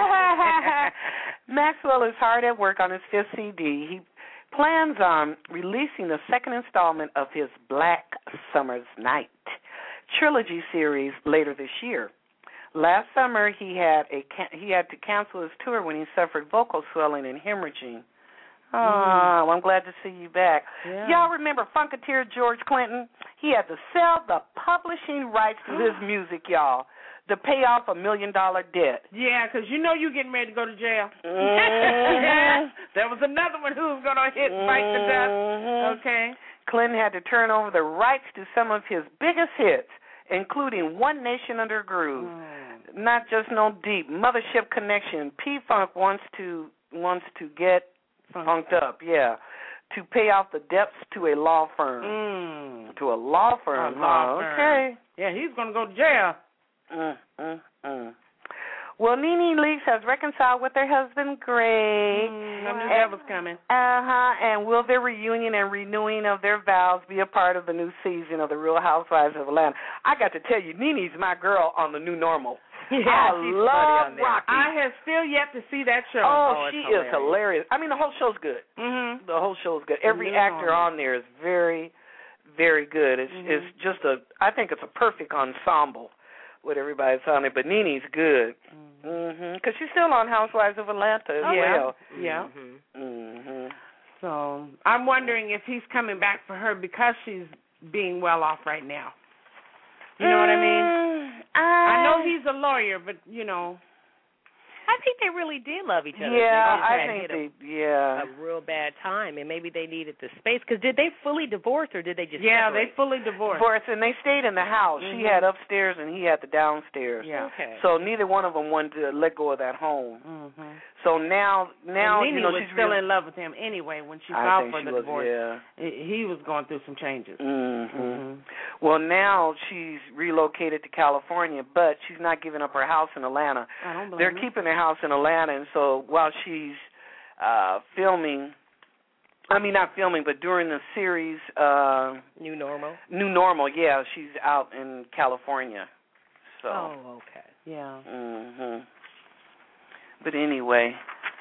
Maxwell is hard at work on his fifth C D. He plans on releasing the second installment of his Black Summer's Night trilogy series later this year. Last summer, he had a he had to cancel his tour when he suffered vocal swelling and hemorrhaging. Oh, mm. I'm glad to see you back. Yeah. Y'all remember Funketeer George Clinton? He had to sell the publishing rights to his music, y'all, to pay off a million-dollar debt. Yeah, because you know you're getting ready to go to jail. Mm-hmm. There was another one who was going to hit and bite the dust. Mm-hmm. Okay. Clinton had to turn over the rights to some of his biggest hits, including One Nation Under a Groove, mm. Not Just No Deep, Mothership Connection. P-Funk wants to wants to get funked up, yeah, to pay off the debts to a law firm. Mm. To a law firm. A law oh, firm. Okay. Yeah, he's going to go to jail. Mm, mm, mm. Well, Nene Leakes has reconciled with her husband, Greg. Mm, I knew that was coming. Uh-huh. And will their reunion and renewing of their vows be a part of the new season of The Real Housewives of Atlanta? I got to tell you, Nene's my girl on The New Normal. Yeah, I she's love funny on Rocky. I have still yet to see that show. Oh, oh she hilarious. is hilarious. I mean, the whole show's good. Mm-hmm. The whole show's good. Every New actor Normal. on there is very, very good. It's Mm-hmm. it's just a. I think it's a perfect ensemble with everybody's on it. But Nene's good. Mhm. Because she's still on Housewives of Atlanta as Oh, well. Yeah. Mm-hmm. Mhm. So I'm wondering if he's coming back for her because she's being well off right now. You know what I mean? I, I know he's a lawyer, but you know. I think they really did love each other. Yeah, they just I had think hit they. a, Yeah. a real bad time, and maybe they needed the space. Because did they fully divorce, or did they just Yeah, separate? they fully divorced. Divorced, and they stayed in the house. Mhm. She had upstairs, and he had the downstairs. Yeah. Okay. So neither one of them wanted to let go of that home. Mm-hmm. So now, now and you know was she's still really, in love with him anyway when she I filed think for she the was, divorce. Yeah. He was going through some changes. Mm-hmm. Mm-hmm. Well, now she's relocated to California, but she's not giving up her house in Atlanta. I don't believe They're it. keeping their house in Atlanta, and so while she's uh, filming, I mean not filming, but during the series uh, New Normal. New Normal, yeah, she's out in California. So. Oh, okay. Yeah. Mhm. But anyway,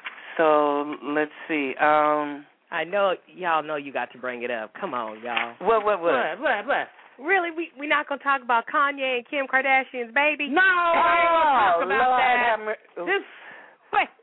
so let's see. Um, I know y'all know you got to bring it up. Come on, y'all. what, what, what? What? What? What? Really, we we not gonna talk about Kanye and Kim Kardashian's baby? No, I ain't gonna talk Oh, about Lord that. have mer- This, Wait,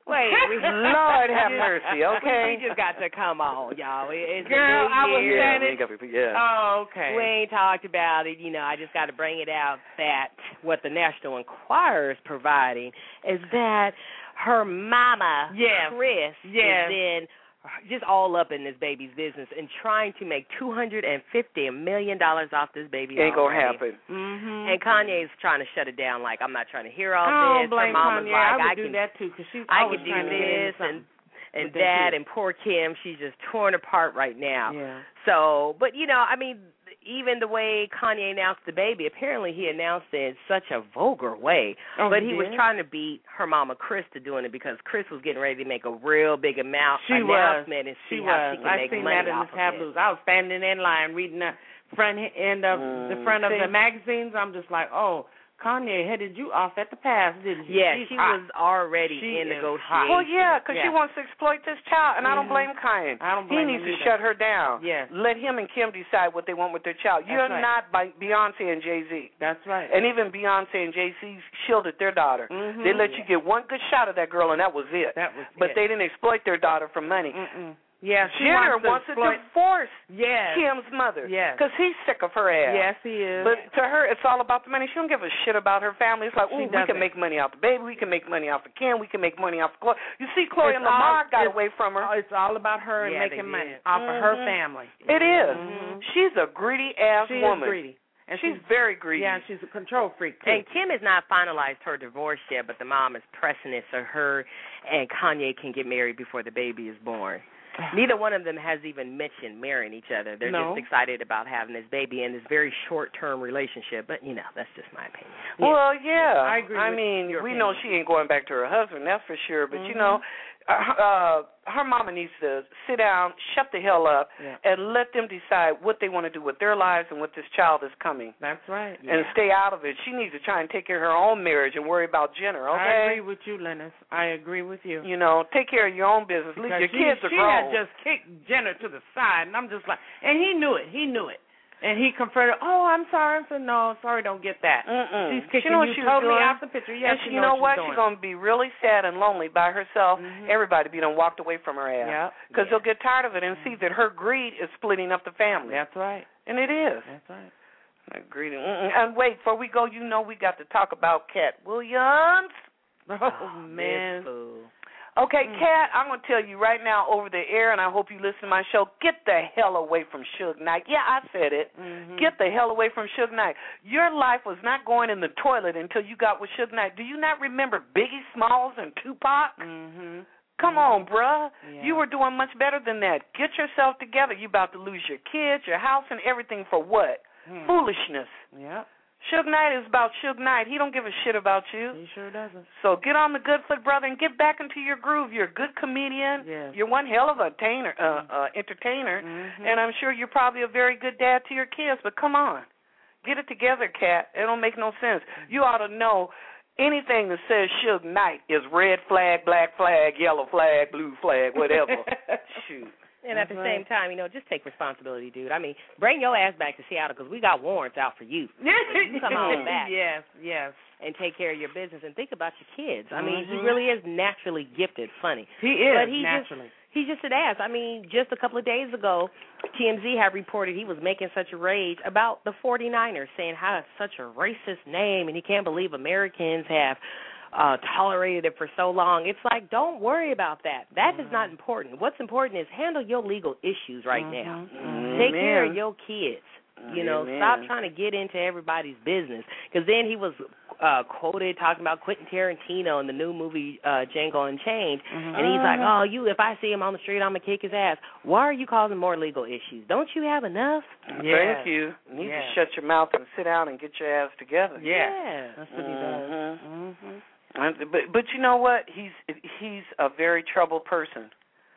Wait, we, Lord have mercy, okay? We just got to come on, y'all. It's Girl, the new I was year. saying we it. ain't got- yeah. Oh, okay. We ain't talked about it. You know, I just got to bring it out that what the National Enquirer is providing is that her mama, Yes. Chris, Yes. is in just all up in this baby's business and trying to make two hundred fifty million dollars off this baby. Ain't gonna already. happen. Mm-hmm. And Kanye's trying to shut it down. Like, I'm not trying to hear all I don't this. blame Her mama's Kanye. like, I would I do can, that too, because she's I always can do trying to get into this and something and with that that, kid. and poor Kim, she's just torn apart right now. Yeah. So, but you know, I mean, even the way Kanye announced the baby, apparently he announced it in such a vulgar way. Oh, but he did? was trying to beat her mama Chris to doing it because Chris was getting ready to make a real big amount She announcement was. and see She how was. she can I make seen money that in off the of it. tabloids. I was standing in line reading the front end of Mm, the front of see? the magazines. I'm just like, oh, Kanye headed you off at the pass, didn't she? Yeah, She's she hot. was already She in is negotiations. hot. Well, yeah, because she Yeah. wants to exploit this child, and I don't Mhm. blame Kanye. I don't He blame needs him to either. shut her down. Yes. Let him and Kim decide what they want with their child. That's You're right. not by Beyonce and Jay-Z. That's right. And even Beyonce and Jay-Z shielded their daughter. Mhm. They let Yeah. you get one good shot of that girl, and that was it. That was But it. they didn't exploit their daughter for money. Mm-mm. Yeah, she Jenner wants to, wants to exploit- divorce Yes. Kim's mother. Yes. Because he's sick of her ass. Yes, he is. But to her, it's all about the money. She don't give a shit about her family. It's like, She ooh, we doesn't. can make money off the baby. We can make money off of Kim. We can make money off of Chloe. You see, Chloe It's and Lamar all- got it's- away from her. Oh, it's all about her and Yeah, they making money did. off of her Mhm. family. It is. Mhm. She's a greedy ass She woman. is greedy. And she's, she's very greedy. Yeah, and she's a control freak too. And Kim has not finalized her divorce yet, but the mom is pressing it so her and Kanye can get married before the baby is born. Neither one of them has even mentioned marrying each other. They're No. just excited about having this baby in this very short-term relationship. But, you know, that's just my opinion. Well, yeah. I agree I with mean, your we opinion. know she ain't going back to her husband, that's for sure. But, you Mhm. know, uh, uh, her mama needs to sit down, shut the hell up, Yeah. and let them decide what they want to do with their lives and what this child is coming. That's right. And stay out of it. She needs to try and take care of her own marriage and worry about Jenner, okay? I agree with you, Lennis. I agree with you. You know, take care of your own business. Leave Because your she, kids are she grown. had just kicked Jenner to the side, and I'm just like, and he knew it. He knew it. And he confronted, oh, I'm sorry. I said, no, sorry, don't get that. Mm-mm. She's She kicking know what you she was totally doing. out the picture. Yes, and she, she you know know what what? she's She's doing. going to be really sad and lonely by herself. Mhm. Everybody be done walked away from her ass. Yep. Because Yeah. they'll get tired of it and see that her greed is splitting up the family. That's right. And it is. That's right. That greed. Mm-mm. And wait, before we go, you know we got to talk about Cat Williams. Oh, man. This fool. Okay, Mm. Cat, I'm going to tell you right now over the air, and I hope you listen to my show, get the hell away from Suge Knight. Yeah, I said it. Mhm. Get the hell away from Suge Knight. Your life was not going in the toilet until you got with Suge Knight. Do you not remember Biggie Smalls and Tupac? Mhm. Come on, bruh. Yeah. You were doing much better than that. Get yourself together. You about to lose your kids, your house, and everything for what? Hmm. Foolishness. Yep. Suge Knight is about Suge Knight. He don't give a shit about you. He sure doesn't. So get on the good foot, brother, and get back into your groove. You're a good comedian. Yes. You're one hell of a entertainer, uh, uh, entertainer, Mhm. and I'm sure you're probably a very good dad to your kids. But come on, get it together, Cat. It don't make no sense. You ought to know anything that says Suge Knight is red flag, black flag, yellow flag, blue flag, whatever. Shoot. And That's at the right. same time, you know, just take responsibility, dude. I mean, bring your ass back to Seattle because we got warrants out for you. You come on back Yes, yes. and take care of your business and think about your kids. I mean, he Mhm. really is naturally gifted, funny. He is, But he naturally. just he's just an ass. I mean, just a couple of days ago, T M Z had reported he was making such a rage about the forty-niners, saying how it's such a racist name and he can't believe Americans have uh tolerated it for so long. It's like, don't worry about that. That Mhm. is not important. What's important is handle your legal issues right Mhm. now. Mhm. Take care of Amen. your kids. You know, Amen. stop trying to get into everybody's business. Because then he was uh, quoted talking about Quentin Tarantino in the new movie uh, Django Unchained, Mhm. and he's like, Uh-huh. "Oh, you! If I see him on the street, I'm gonna kick his ass." Why are you causing more legal issues? Don't you have enough? Yes. Thank you. You need Yes. to shut your mouth and sit down and get your ass together. Yeah. Yeah. That's what he does. Mhm. Mhm. And- But but you know what? He's he's a very troubled person,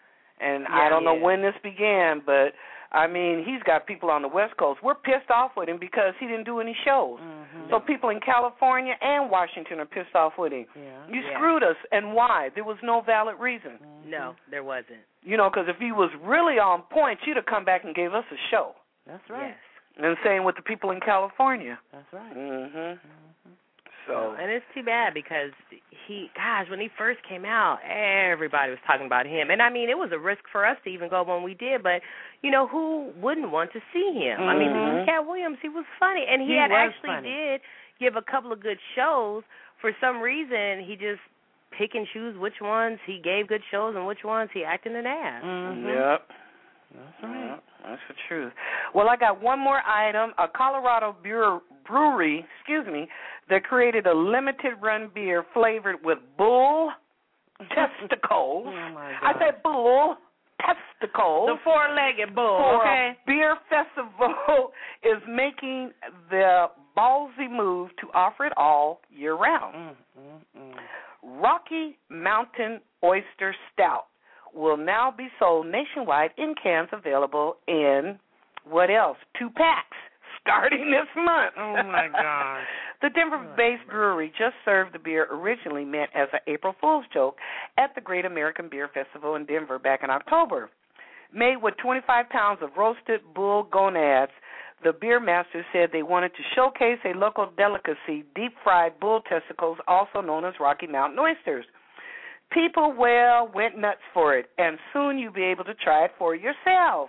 and Yeah, I don't know he is. when this began, but I mean he's got people on the West Coast. We're pissed off with him because he didn't do any shows. Mhm. So people in California and Washington are pissed off with him. Yeah. You Yeah. screwed us, and why? There was no valid reason. Mhm. No, there wasn't. You know, because if he was really on point, you'd have come back and gave us a show. That's right. Yes. And same with the people in California. That's right. Mhm. Mhm. So, and it's too bad because he, gosh, when he first came out, everybody was talking about him. And I mean, it was a risk for us to even go when we did, but you know, who wouldn't want to see him? Mm-hmm. I mean, Cat Williams, he was funny, and he, He had was actually funny. did give a couple of good shows. For some reason, he just pick and choose which ones he gave good shows and which ones he acted an ass. Mm-hmm. Yep. That's right. Yep. That's the truth. Well, I got one more item. A Colorado brewer, brewery, excuse me, that created a limited run beer flavored with bull testicles. Oh my I God. said bull testicles. The four-legged bull, for okay? a beer festival is making the ballsy move to offer it all year round. Mm, mm, mm. Rocky Mountain Oyster Stout will now be sold nationwide in cans available in, what else, two packs starting this month. Oh, my gosh. The Denver-based brewery just served the beer originally meant as an April Fool's joke at the Great American Beer Festival in Denver back in October. Made with twenty-five pounds of roasted bull gonads, the beer master said they wanted to showcase a local delicacy, deep-fried bull testicles, also known as Rocky Mountain oysters. People, well, went nuts for it, and soon you'll be able to try it for yourself.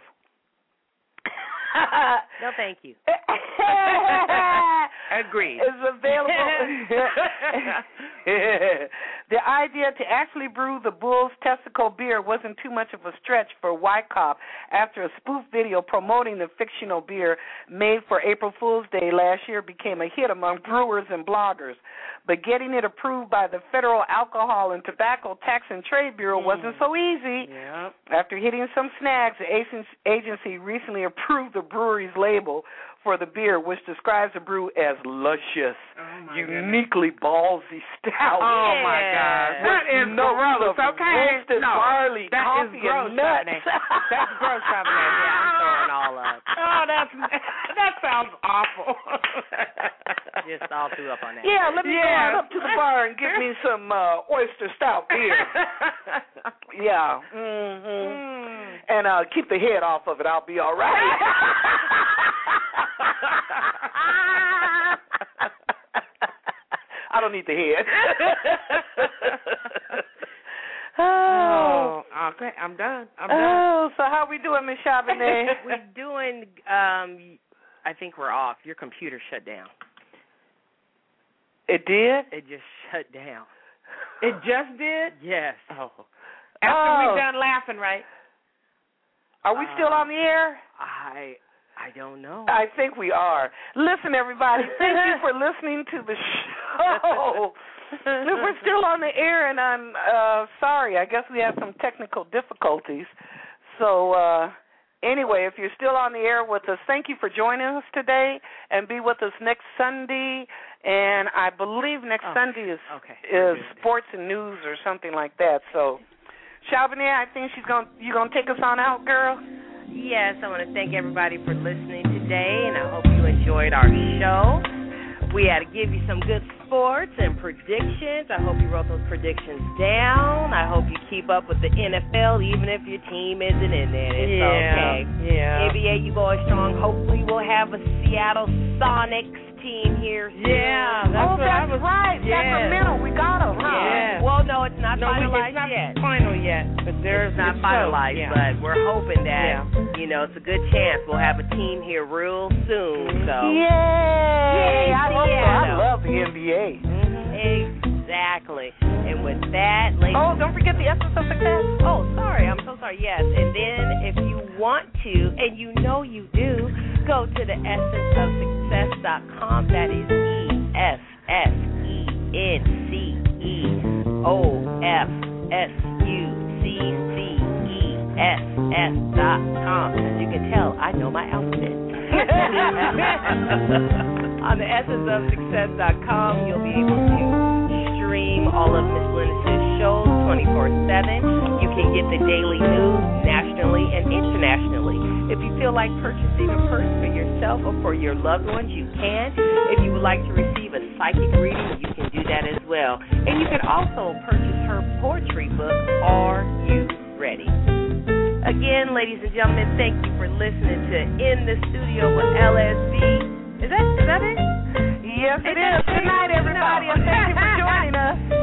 No, thank you. Agreed. Is available. The idea to actually brew the bull's testicle beer wasn't too much of a stretch for Wyckoff after a spoof video promoting the fictional beer made for April Fool's Day last year became a hit among brewers and bloggers. But getting it approved by the Federal Alcohol and Tobacco Tax and Trade Bureau Mm. wasn't so easy. Yep. After hitting some snags, the agency recently approved the brewery's label for the beer, which describes the brew as luscious, Oh, my uniquely ballsy stout. Oh, my Yeah. gosh. That is Notes gross, of okay? roasted No, barley, that is coffee, gross, and nuts. Stephanie. That's gross, Stephanie. Yeah, I'm throwing all up. Oh, that's, that sounds awful. Just all threw up on that. Yeah, let me Yeah. go on up to the bar and get me some uh, oyster stout beer. Yeah. Mm-hmm. Mm. And uh, keep the head off of it. I'll be all right. I don't need the head. oh. Oh, okay. I'm done. I'm done. Oh, so how we doing, Miss Chabonnet? We're doing, um, I think we're off. Your computer shut down. It did? It just shut down. It just did? Yes. Oh. After Oh. we've done laughing, right? Are we still on the air? I I don't know. I think we are. Listen, everybody, thank you for listening to the show. We're still on the air, and I'm uh, sorry. I guess we had some technical difficulties. So, uh, anyway, if you're still on the air with us, thank you for joining us today, and be with us next Sunday. And I believe next Oh, Sunday is okay. is sports and news or something like that. So, Chabonnet, I think she's going. You gonna take us on out, girl? Yes, I want to thank everybody for listening today, and I hope you enjoyed our show. We had to give you some good sports and predictions. I hope you wrote those predictions down. I hope you keep up with the N F L, even if your team isn't in there. It's yeah, okay. Yeah. N B A, you going strong. Hopefully we'll have a Seattle Sonics team here soon. Yeah. That's oh, what I that's was, right. Yeah. Sacramento, we got them, huh? Yeah. Well, no, it's not No, we, finalized it's not yet. final yet, but there's It's not it's finalized, close, yeah. but we're hoping that, Yeah. you know, it's a good chance we'll have a team here real soon. So Yay! Yay, I love, I Seattle. love the N B A. Exactly. And with that, ladies. Oh, don't forget the Essence of Success. Oh, sorry. I'm so sorry. Yes. And then if you want to, and you know you do, go to the essence of success dot com. That is E S S E N C E O F S U C C E S S dot com. As you can tell, I know my alphabet. On the essence of success dot com, you'll be able to stream all of Miss Linda's shows twenty-four seven. You can get the daily news nationally and internationally. If you feel like purchasing a purse for yourself or for your loved ones, you can. If you would like to receive a psychic reading, you can do that as well. And you can also purchase her poetry book, Are You Ready? Again, ladies and gentlemen, thank you for listening to In the Studio with L S B. Is that is that it? Yes, it is. Good night, everybody, and thank you for joining us.